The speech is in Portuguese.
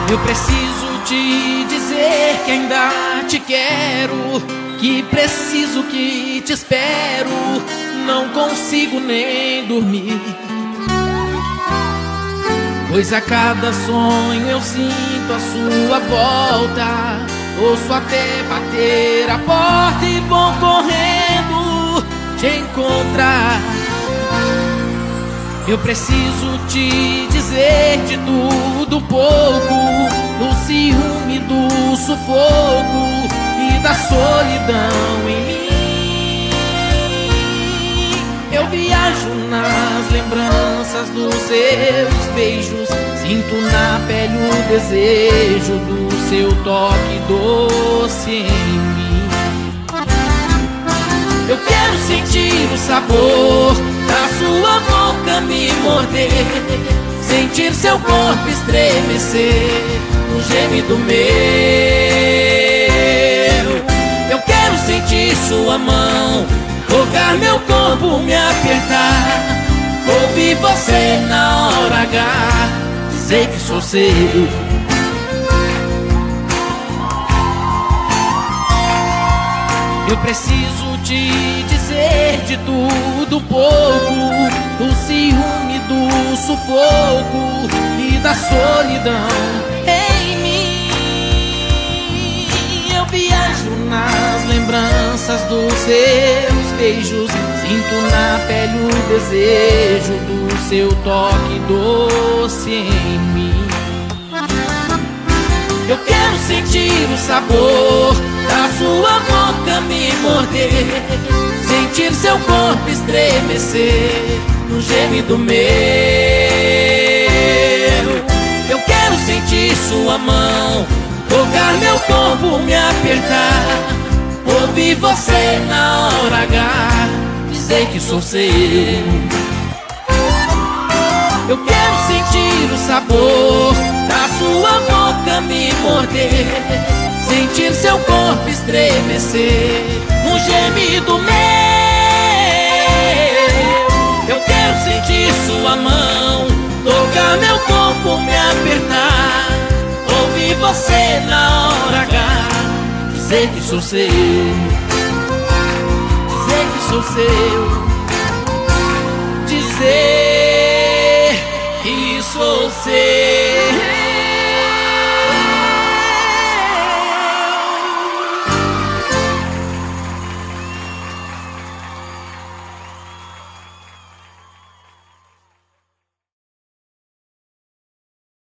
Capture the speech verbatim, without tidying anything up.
Eu preciso te dizer que ainda te quero, que preciso, que te espero. Não consigo nem dormir, pois a cada sonho eu sinto a sua volta. Ouço até bater a porta e vou correndo te encontrar. Eu preciso te dizer de tudo um pouco, do ciúme, do sufoco e da solidão em mim. Eu viajo nas lembranças dos seus beijos, sinto na pele o desejo do seu toque doce em mim. Eu quero sentir o sabor da sua boca me morder, sentir seu corpo estremecer no gemido meu. Eu quero sentir sua mão tocar meu corpo, me apertar, ouvir você na hora H dizer que sou seu. Eu preciso te dizer de tudo um pouco, do ciúme, do sufoco e da solidão em mim. Eu viajo nas lembranças dos seus beijos, sinto na pele o desejo do seu toque doce em mim. Eu quero sentir o sabor da sua boca me morder, sentir seu corpo estremecer no gemido meu. Eu quero sentir sua mão tocar meu corpo, me apertar, ouvir você na hora H dizer que sou seu. Eu quero sentir o sabor da sua boca me morder, sentir seu corpo estremecer no gemido meu. Eu quero sentir sua mão tocar meu corpo, me apertar, ouvir você na hora H dizer que sou seu, dizer que sou seu.